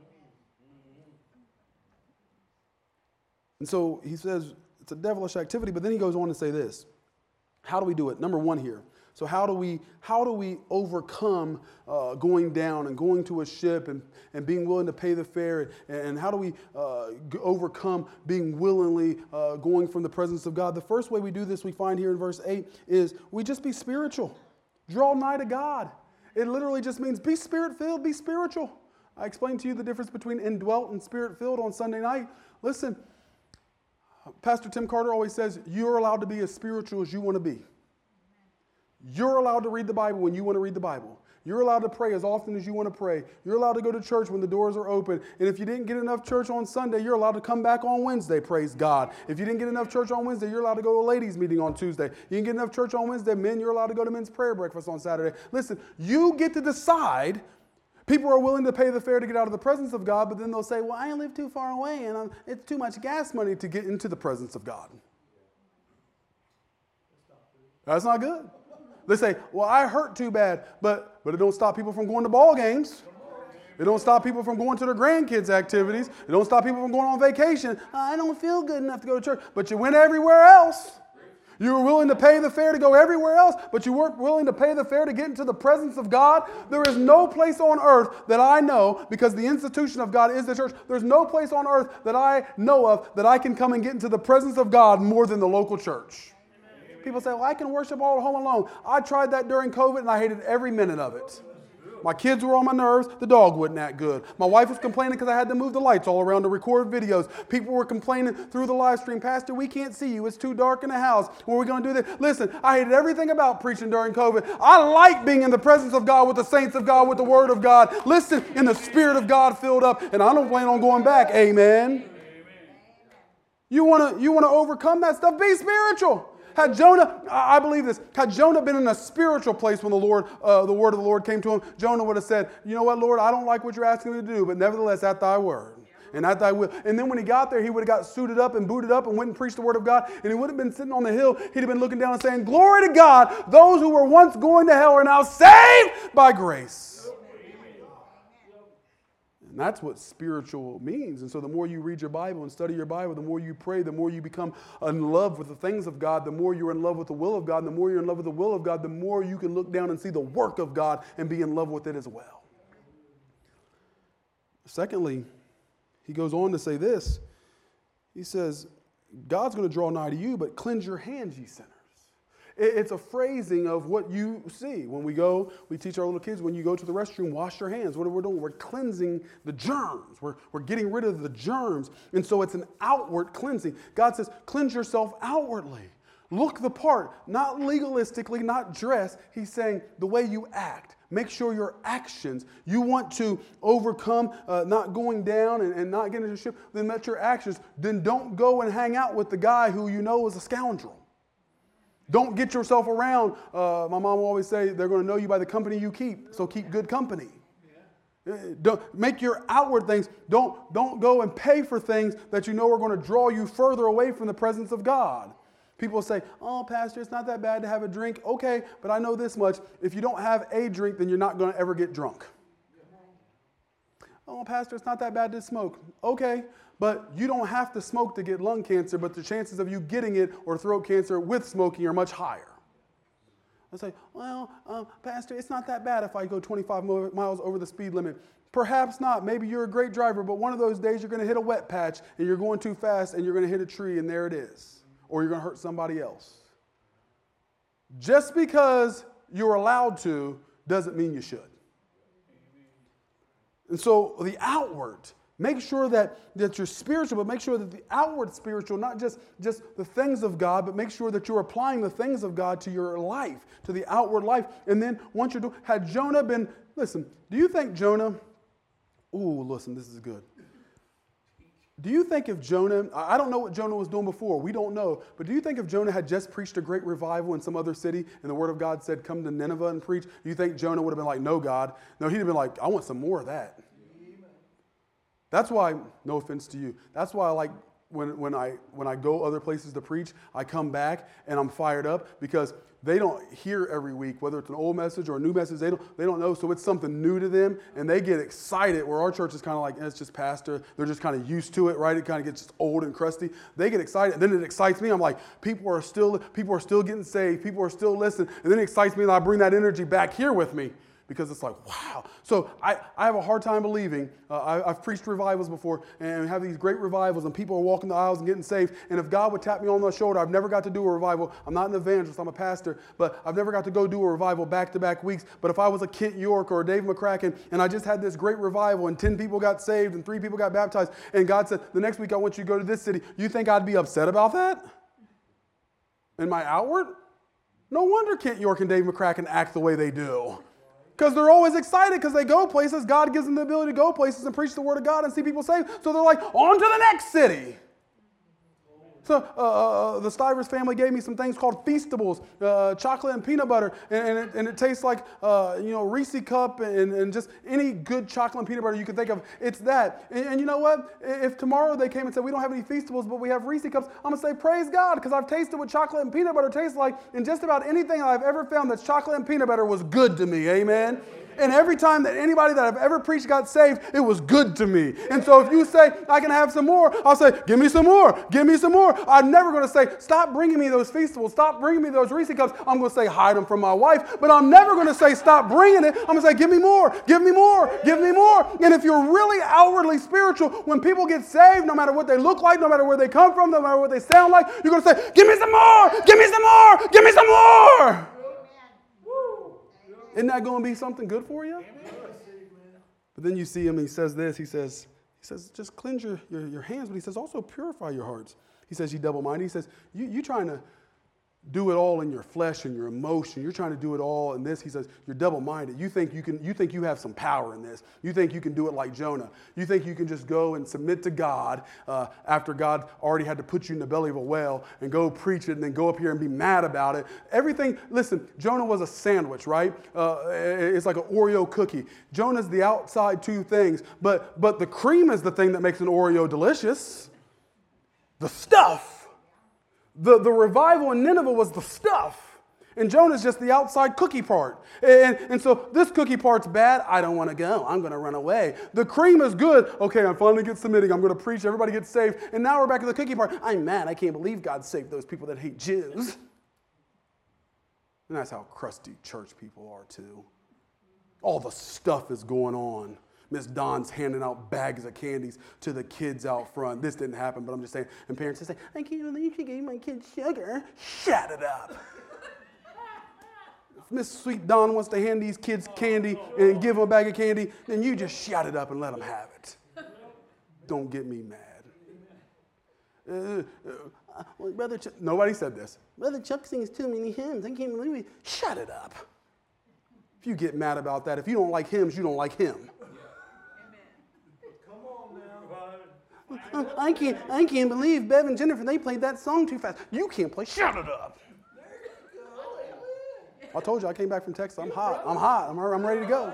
And so he says it's a devilish activity, but then he goes on to say this. How do we do it? Number one here. So how do we overcome going down and going to a ship and being willing to pay the fare? And how do we overcome being willingly going from the presence of God? The first way we do this, we find here in verse 8, is we just be spiritual. Draw nigh to God. It literally just means be spirit-filled, be spiritual. I explained to you the difference between indwelt and spirit-filled on Sunday night. Listen, Pastor Tim Carter always says, you're allowed to be as spiritual as you want to be. You're allowed to read the Bible when you want to read the Bible. You're allowed to pray as often as you want to pray. You're allowed to go to church when the doors are open. And if you didn't get enough church on Sunday, you're allowed to come back on Wednesday, praise God. If you didn't get enough church on Wednesday, you're allowed to go to a ladies' meeting on Tuesday. You didn't get enough church on Wednesday, men, you're allowed to go to men's prayer breakfast on Saturday. Listen, you get to decide. People are willing to pay the fare to get out of the presence of God, but then they'll say, well, I live too far away, and it's too much gas money to get into the presence of God. That's not good. They say, well, I hurt too bad, but it don't stop people from going to ball games. It don't stop people from going to their grandkids' activities. It don't stop people from going on vacation. I don't feel good enough to go to church, but you went everywhere else. You were willing to pay the fare to go everywhere else, but you weren't willing to pay the fare to get into the presence of God. There is no place on earth that I know, because the institution of God is the church, there's no place on earth that I know of that I can come and get into the presence of God more than the local church. People say, well, I can worship all at home alone. I tried that during COVID, and I hated every minute of it. My kids were on my nerves. The dog wasn't that good. My wife was complaining because I had to move the lights all around to record videos. People were complaining through the live stream, Pastor, we can't see you. It's too dark in the house. What are we going to do this? Listen, I hated everything about preaching during COVID. I like being in the presence of God with the saints of God, with the Word of God. Listen, in the Spirit of God filled up, and I don't plan on going back. Amen. You want to overcome that stuff? Be spiritual. Had Jonah, I believe this, had Jonah been in a spiritual place when the word of the Lord came to him, Jonah would have said, you know what, Lord, I don't like what you're asking me to do, but nevertheless, at thy word and at thy will. And then when he got there, he would have got suited up and booted up and went and preached the word of God, and he would have been sitting on the hill. He'd have been looking down and saying, glory to God, those who were once going to hell are now saved by grace. And that's what spiritual means. And so the more you read your Bible and study your Bible, the more you pray, the more you become in love with the things of God, the more you're in love with the will of God, and the more you're in love with the will of God, the more you can look down and see the work of God and be in love with it as well. Secondly, he goes on to say this. He says, God's going to draw nigh to you, but cleanse your hands, ye sinners. It's a phrasing of what you see. When we teach our little kids, when you go to the restroom, wash your hands. What are we doing? We're cleansing the germs. We're getting rid of the germs. And so it's an outward cleansing. God says, cleanse yourself outwardly. Look the part, not legalistically, not dress. He's saying the way you act. Make sure your actions, you want to overcome not going down and not getting into the ship, then let your actions. Then don't go and hang out with the guy who you know is a scoundrel. Don't get yourself around. My mom will always say, they're going to know you by the company you keep, so keep good company. Don't make your outward things. Don't go and pay for things that you know are going to draw you further away from the presence of God. People say, oh, Pastor, it's not that bad to have a drink. Okay, but I know this much. If you don't have a drink, then you're not going to ever get drunk. Oh, Pastor, it's not that bad to smoke. Okay, but you don't have to smoke to get lung cancer, but the chances of you getting it or throat cancer with smoking are much higher. I say, well, Pastor, it's not that bad if I go 25 miles over the speed limit. Perhaps not. Maybe you're a great driver, but one of those days you're going to hit a wet patch and you're going too fast and you're going to hit a tree and there it is. Or you're going to hurt somebody else. Just because you're allowed to doesn't mean you should. And so the outward, make sure that you're spiritual, but make sure that the outward spiritual, not just the things of God, but make sure that you're applying the things of God to your life, to the outward life. And then once you're doing, had Jonah been, listen, do you think Jonah, listen, this is good. Do you think if Jonah, I don't know what Jonah was doing before, we don't know, but do you think if Jonah had just preached a great revival in some other city and the word of God said, come to Nineveh and preach, do you think Jonah would have been like, no, God? No, he'd have been like, I want some more of that. That's why, no offense to you, that's why I like when I go other places to preach, I come back and I'm fired up because they don't hear every week, whether it's an old message or a new message. They don't know, so it's something new to them, and they get excited. Where our church is kind of like, it's just pastor. They're just kind of used to it, right? It kind of gets just old and crusty. They get excited, and then it excites me. I'm like, people are still getting saved. People are still listening, and then it excites me, and I bring that energy back here with me. Because it's like, wow. So I have a hard time believing. I've preached revivals before and have these great revivals and people are walking the aisles and getting saved. And if God would tap me on the shoulder, I've never got to do a revival. I'm not an evangelist, I'm a pastor, but I've never got to go do a revival back-to-back weeks. But if I was a Kent York or a Dave McCracken and I just had this great revival and 10 people got saved and 3 people got baptized and God said, the next week I want you to go to this city, you think I'd be upset about that? In my outward? No wonder Kent York and Dave McCracken act the way they do. Because they're always excited because they go places. God gives them the ability to go places and preach the word of God and see people saved. So they're like, on to the next city. So the Stivers family gave me some things called Feastables, chocolate and peanut butter, and it tastes like Reese Cup and just any good chocolate and peanut butter you can think of. It's that. And you know what? If tomorrow they came and said we don't have any Feastables, but we have Reese Cups, I'm gonna say praise God because I've tasted what chocolate and peanut butter tastes like, and just about anything I've ever found that's chocolate and peanut butter was good to me. Amen. And every time that anybody that I've ever preached got saved, it was good to me. And so if you say, I can have some more, I'll say, give me some more, give me some more. I'm never going to say, stop bringing me those Feastables, stop bringing me those Reese Cups. I'm going to say, hide them from my wife. But I'm never going to say, stop bringing it. I'm going to say, give me more, give me more, give me more. And if you're really outwardly spiritual, when people get saved, no matter what they look like, no matter where they come from, no matter what they sound like, you're going to say, give me some more, give me some more, give me some more. Isn't that going to be something good for you? But then you see him, he says this, he says, just cleanse your hands, but he says, also purify your hearts. He says, you double-minded. He says, you trying to do it all in your flesh and your emotion. You're trying to do it all in this. He says, you're double-minded. You think you have some power in this. You think you can do it like Jonah. You think you can just go and submit to God after God already had to put you in the belly of a whale and go preach it and then go up here and be mad about it. Everything, listen, Jonah was a sandwich, right? It's like an Oreo cookie. Jonah's the outside two things, but the cream is the thing that makes an Oreo delicious. The stuff. The revival in Nineveh was the stuff. And Jonah's just the outside cookie part. And so this cookie part's bad. I don't want to go. I'm going to run away. The cream is good. Okay, I'm finally get submitting. I'm going to preach. Everybody gets saved. And now we're back to the cookie part. I'm mad. I can't believe God saved those people that hate Jews. And that's how crusty church people are too. All the stuff is going on. Miss Dawn's handing out bags of candies to the kids out front. This didn't happen, but I'm just saying. And parents say, I can't believe she gave my kids sugar. Shut it up. If Miss Sweet Dawn wants to hand these kids candy and give them a bag of candy, then you just shut it up and let them have it. Don't get me mad. Well, Brother Chuck, nobody said this. Brother Chuck sings too many hymns. I can't believe it. Shut it up. If you get mad about that, if you don't like hymns, you don't like him. I can't believe Bev and Jennifer, they played that song too fast. You can't play. Shut it up. I told you I came back from Texas. I'm hot. I'm ready to go.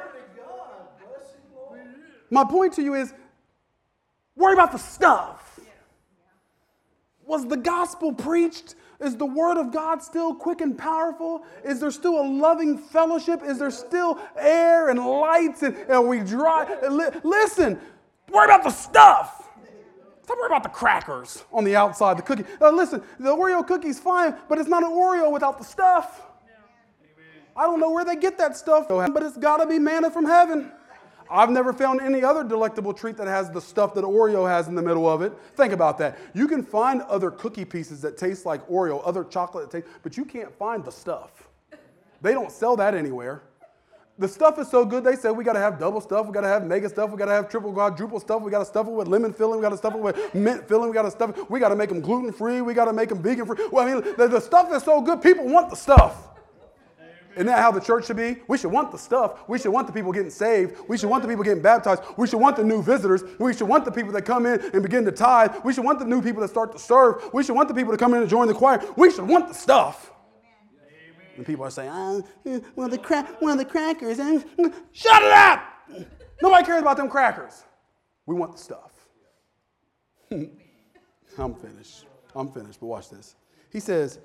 My point to you is, worry about the stuff. Was the gospel preached? Is the word of God still quick and powerful? Is there still a loving fellowship? Is there still air and lights and are we dry? Listen, worry about the stuff. Stop worrying about the crackers on the outside, the cookie. Listen, the Oreo cookie's fine, but it's not an Oreo without the stuff. I don't know where they get that stuff, but it's got to be manna from heaven. I've never found any other delectable treat that has the stuff that Oreo has in the middle of it. Think about that. You can find other cookie pieces that taste like Oreo, other chocolate that taste, but you can't find the stuff. They don't sell that anywhere. The stuff is so good, they said we got to have double stuff, we got to have mega stuff, we got to have triple quadruple stuff, we got to stuff it with lemon filling, we got to stuff it with mint filling, we got to stuff it, we got to make them gluten-free, we got to make them vegan-free. Well, I mean, the stuff is so good, people want the stuff. Isn't that how the church should be? We should want the stuff. We should want the people getting saved. We should want the people getting baptized. We should want the new visitors. We should want the people that come in and begin to tithe. We should want the new people that start to serve. We should want the people to come in and join the choir. We should want the stuff. And people are saying, well, the crackers. Shut it up! Nobody cares about them crackers. We want the stuff. I'm finished, but watch this. He says,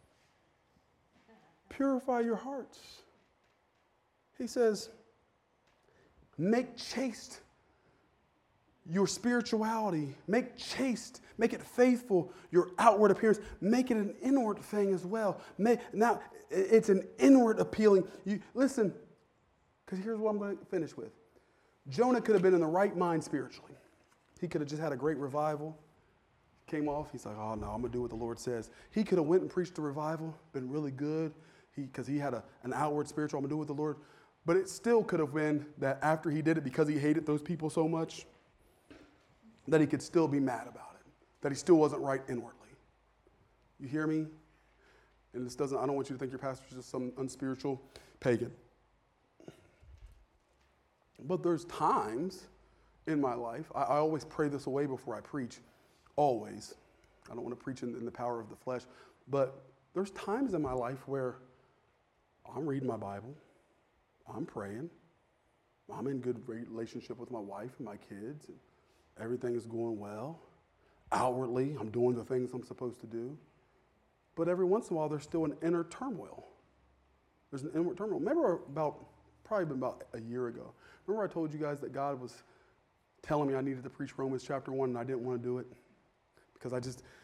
purify your hearts. He says, make chaste your spirituality. Make chaste. Make it faithful, your outward appearance. Make it an inward thing as well. Now, it's an inward appealing. Listen, because here's what I'm going to finish with. Jonah could have been in the right mind spiritually. He could have just had a great revival. Came off. He's like, oh, no, I'm going to do what the Lord says. He could have went and preached the revival, been really good, because he had an outward spiritual, I'm going to do what the Lord. But it still could have been that after he did it, because he hated those people so much, that he could still be mad about it, that he still wasn't right inwardly. You hear me? And I don't want you to think your pastor's just some unspiritual pagan. But there's times in my life, I always pray this away before I preach, always. I don't want to preach in the power of the flesh, but there's times in my life where I'm reading my Bible, I'm praying, I'm in good relationship with my wife and my kids, and everything is going well. Outwardly, I'm doing the things I'm supposed to do. But every once in a while, there's still an inner turmoil. There's an inward turmoil. Remember probably been about a year ago. Remember I told you guys that God was telling me I needed to preach Romans chapter 1 and I didn't want to do it? Because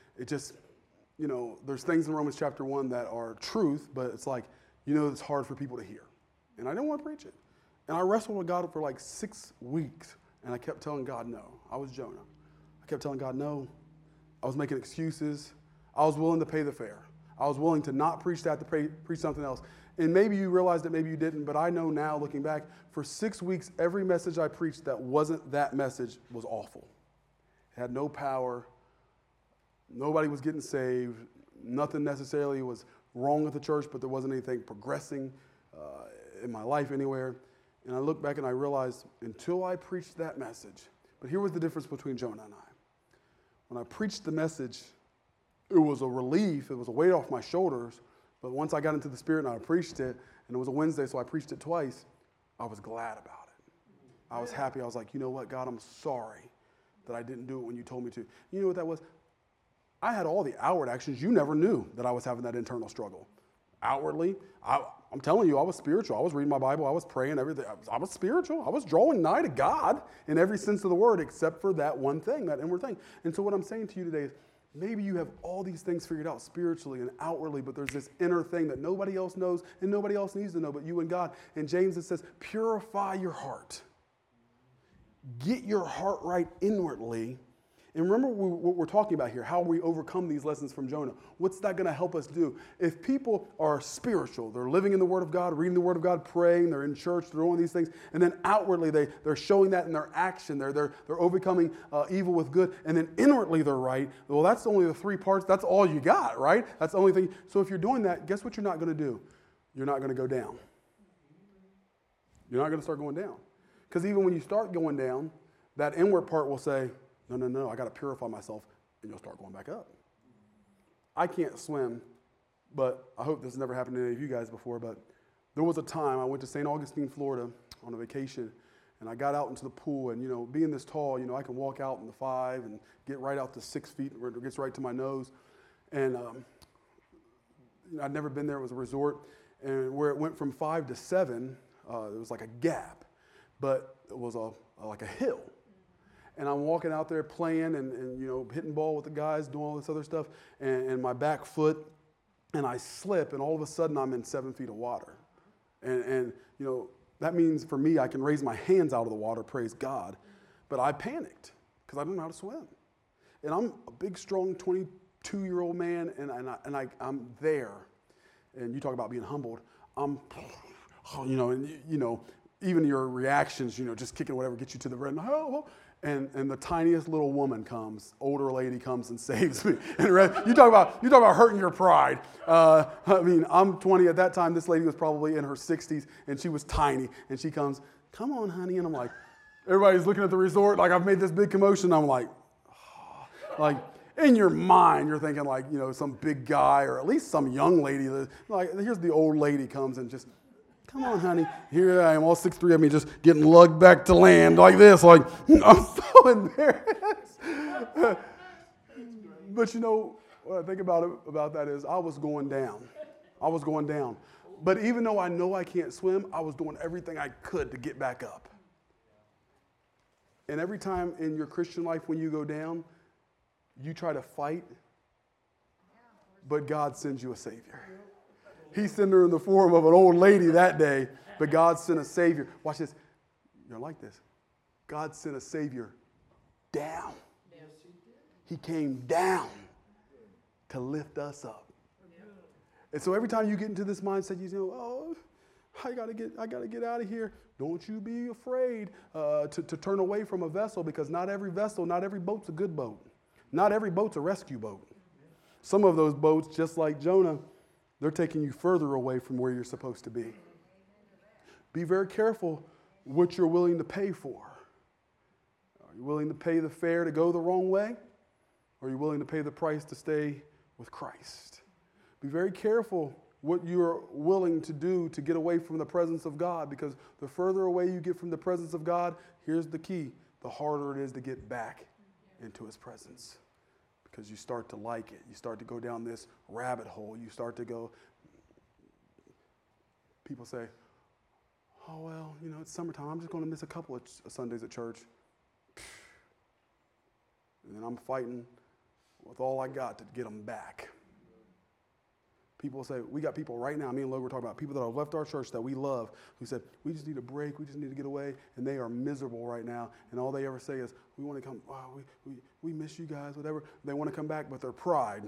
there's things in Romans chapter 1 that are truth, but it's like, it's hard for people to hear. And I didn't want to preach it. And I wrestled with God for like 6 weeks. And I kept telling God no. I was Jonah. I kept telling God no. I was making excuses. I was willing to pay the fare. I was willing to not preach that, to preach something else. And maybe you realized it, maybe you didn't, but I know now, looking back, for 6 weeks, every message I preached that wasn't that message was awful. It had no power. Nobody was getting saved. Nothing necessarily was wrong with the church, but there wasn't anything progressing in my life anywhere. And I look back and I realized until I preached that message, but here was the difference between Jonah and I. When I preached the message, it was a relief. It was a weight off my shoulders. But once I got into the Spirit and I preached it, and it was a Wednesday, so I preached it twice, I was glad about it. I was happy. I was like, you know what, God, I'm sorry that I didn't do it when you told me to. You know what that was? I had all the outward actions. You never knew that I was having that internal struggle. Outwardly, I'm telling you, I was spiritual. I was reading my Bible. I was praying, everything. I was spiritual. I was drawing nigh to God in every sense of the word, except for that one thing, that inward thing. And so what I'm saying to you today is, maybe you have all these things figured out spiritually and outwardly, but there's this inner thing that nobody else knows and nobody else needs to know but you and God. And James, it says, purify your heart. Get your heart right inwardly. And remember what we're talking about here, how we overcome these lessons from Jonah. What's that going to help us do? If people are spiritual, they're living in the Word of God, reading the Word of God, praying, they're in church, they're doing these things, and then outwardly they're showing that in their action. They're overcoming evil with good, and then inwardly they're right. Well, that's only the 3 parts. That's all you got, right? That's the only thing. So if you're doing that, guess what you're not going to do? You're not going to go down. You're not going to start going down. Because even when you start going down, that inward part will say, no, I got to purify myself, and you'll start going back up. I can't swim, but I hope this never happened to any of you guys before, but there was a time I went to St. Augustine, Florida on a vacation, and I got out into the pool, and, being this tall, I can walk out in the 5 and get right out to 6 feet where it gets right to my nose. And I'd never been there. It was a resort, and where it went from 5 to 7, it was like a gap, but it was like a hill. And I'm walking out there playing and hitting ball with the guys, doing all this other stuff, and my back foot, and I slip, and all of a sudden I'm in 7 feet of water. And that means for me, I can raise my hands out of the water, praise God. But I panicked because I didn't know how to swim. And I'm a big, strong 22-year-old man, and I'm there. And you talk about being humbled. I'm, even your reactions, just kicking whatever gets you to the red. And the tiniest little woman comes, older lady comes and saves me. And you talk about hurting your pride. I'm 20 at that time. This lady was probably in her 60s, and she was tiny. And she comes, come on, honey. And I'm like, everybody's looking at the resort like I've made this big commotion. I'm like, like in your mind, you're thinking like, some big guy or at least some young lady. Like, here's the old lady comes and just, come on, honey. Here I am, all 6'3" of me, just getting lugged back to land like this. Like, I'm so embarrassed. But you know, what I think about that is I was going down. I was going down. But even though I know I can't swim, I was doing everything I could to get back up. And every time in your Christian life when you go down, you try to fight, but God sends you a Savior. He sent her in the form of an old lady that day, but God sent a Savior. Watch this. You're like this. God sent a Savior down. He came down to lift us up. And so every time you get into this mindset, you know, oh, I gotta get out of here. Don't you be afraid to turn away from a vessel, because not every vessel, not every boat's a good boat. Not every boat's a rescue boat. Some of those boats, just like Jonah, they're taking you further away from where you're supposed to be. Be very careful what you're willing to pay for. Are you willing to pay the fare to go the wrong way? Or are you willing to pay the price to stay with Christ? Be very careful what you're willing to do to get away from the presence of God, because the further away you get from the presence of God, here's the key, the harder it is to get back into his presence, because you start to like it. You start to go down this rabbit hole. You start to go, people say, oh, well, you know, it's summertime. I'm just going to miss a couple of Sundays at church. And then I'm fighting with all I got to get them back. People say, we got people right now, me and Logan were talking about people that have left our church that we love, who said, we just need a break, we just need to get away, and they are miserable right now, and all they ever say is, we want to come, wow, we miss you guys, whatever. They want to come back, but their pride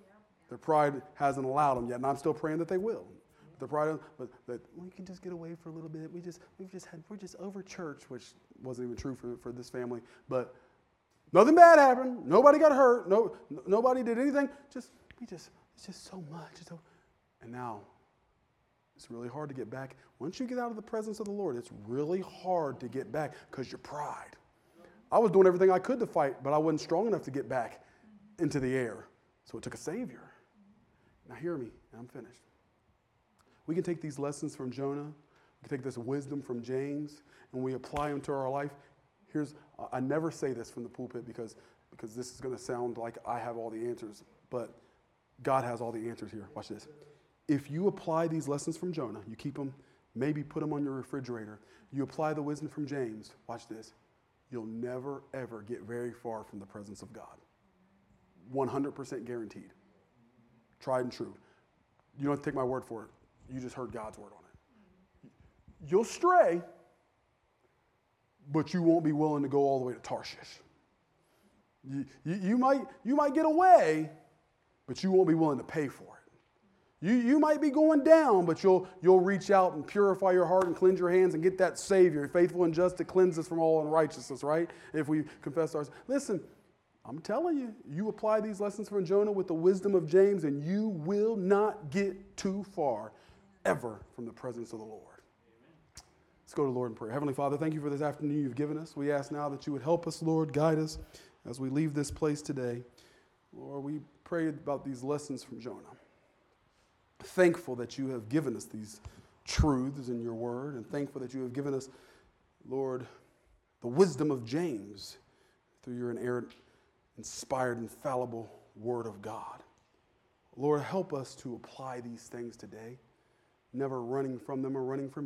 hasn't allowed them yet, and I'm still praying that they will. Their pride, but that we can just get away for a little bit. We're just over church, which wasn't even true for this family, but nothing bad happened. Nobody got hurt. Nobody did anything. It's just so much. And now, it's really hard to get back. Once you get out of the presence of the Lord, it's really hard to get back because your pride. I was doing everything I could to fight, but I wasn't strong enough to get back into the air. So it took a Savior. Now hear me, and I'm finished. We can take these lessons from Jonah. We can take this wisdom from James, and we apply them to our life. I never say this from the pulpit because this is going to sound like I have all the answers, but God has all the answers here. Watch this. If you apply these lessons from Jonah, you keep them, maybe put them on your refrigerator, you apply the wisdom from James, watch this, you'll never, ever get very far from the presence of God. 100% guaranteed. Tried and true. You don't have to take my word for it. You just heard God's word on it. You'll stray, but you won't be willing to go all the way to Tarshish. You might get away, but you won't be willing to pay for it. You might be going down, but you'll reach out and purify your heart and cleanse your hands and get that Savior, faithful and just to cleanse us from all unrighteousness, right? If we confess ours. Listen, I'm telling you, you apply these lessons from Jonah with the wisdom of James, and you will not get too far ever from the presence of the Lord. Let's go to the Lord in prayer. Heavenly Father, thank you for this afternoon you've given us. We ask now that you would help us, Lord, guide us as we leave this place today. Lord, we pray about these lessons from Jonah. Thankful that you have given us these truths in your word, and thankful that you have given us, Lord, the wisdom of James through your inerrant, inspired, infallible word of God. Lord, help us to apply these things today, never running from them or running from